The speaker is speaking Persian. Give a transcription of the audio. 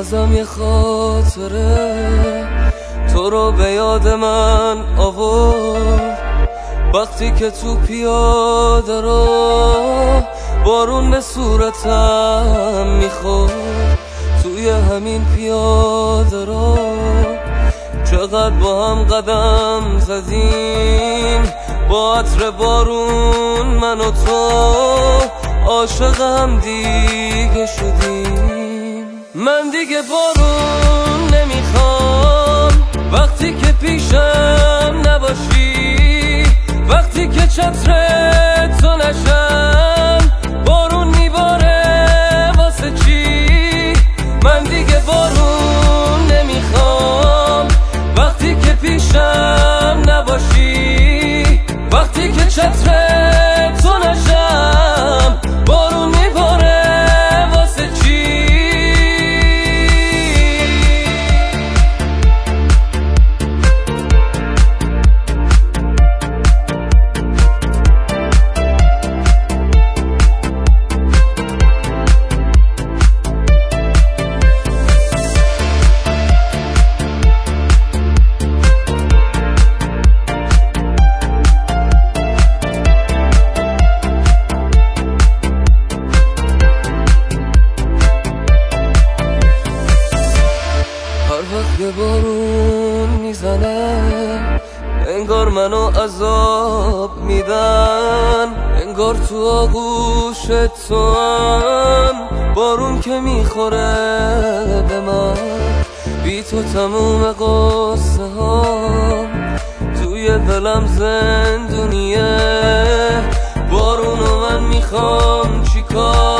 بازم یه خاطره تو رو به یاد من آورد، وقتی که تو پیاده رو بارون به صورتم میخورد. توی همین پیاده رو چقدر با هم قدم زدیم، با عطر بارون من و تو عاشق هم دیگه شدیم. من دیگه بارون نمیخوام وقتی که پیشم نباشی، وقتی که چتر تو نشم بارون میباره واسه چی. من دیگه بارون نمیخوام وقتی که پیشم نباشی، وقتی که چتر تو نشم بارون میباره واسه چی. که بارون میزنه انگار منو عذاب میدن، انگار تو آغوش تو هم بارون که میخوره به من. بی تو تموم قصه هام توی دلم زندونیه، بارونو من میخوام چیکار